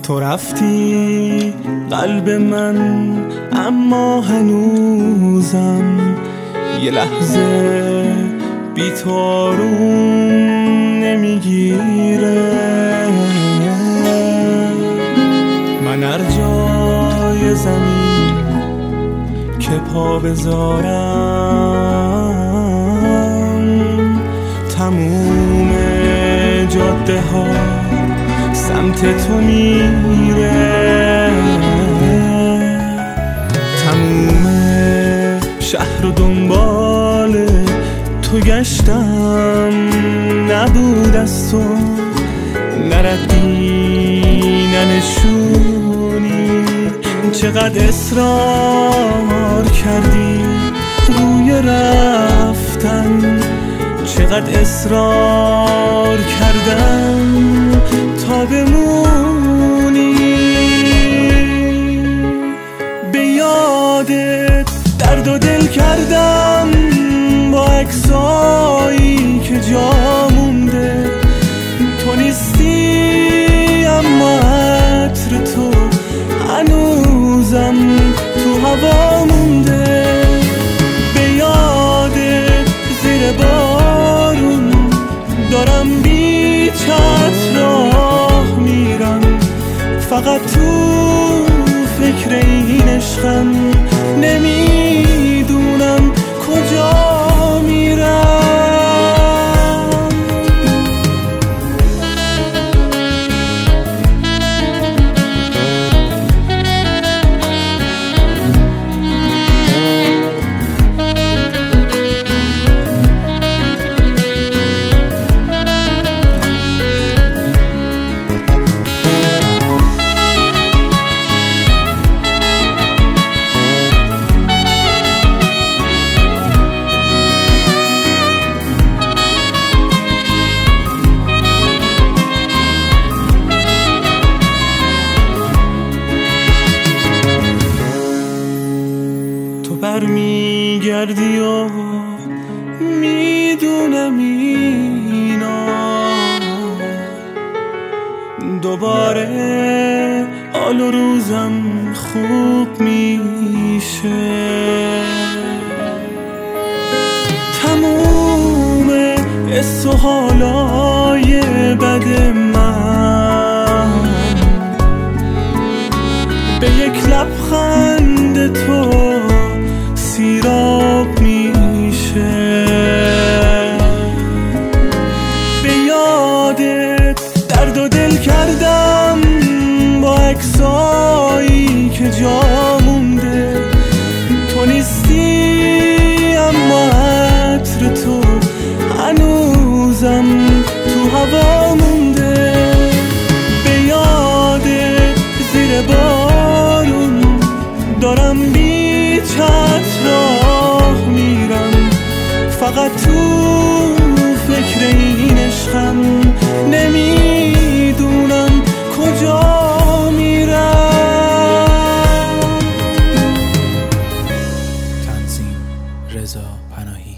تو رفتی قلب من، اما هنوزم یه لحظه بی تو آروم نمیگیره. من هر جای زمین که پا بذارم، تموم جاده ها سمت تو میره. تموم شهر رو دنبال تو گشتم، نبود از تو نردی ننشونی. چقدر اصرار کردی روی رفتن، چقدر اصرار کردم تا بمونی. به یادت درد و دل کردم با عکسایی که جا مونده. تو نیستی اما عطر تو هنوزم تو هوا مونده. به یادت زیر بارون دارم بی چتر راه میرم، فقط تو فکر این عشقم، نمیدونم کجا میرم. برمیگردی و میدونم اینا دوباره حال و روزم خوب میشه. تموم حس و حالای بد من به یک لبخند تو سیراب میشه. به یادت درد و دل کردم با عکسایی که جا مونده. تو نیستی اما عطر تو هنوزم تو هوا مونده. به یادت زیر بارون دارم بی چتر راه میرم، فقط تو فکر این عشقم، نمیدونم کجا میرم. تنظیم رضا پناهی.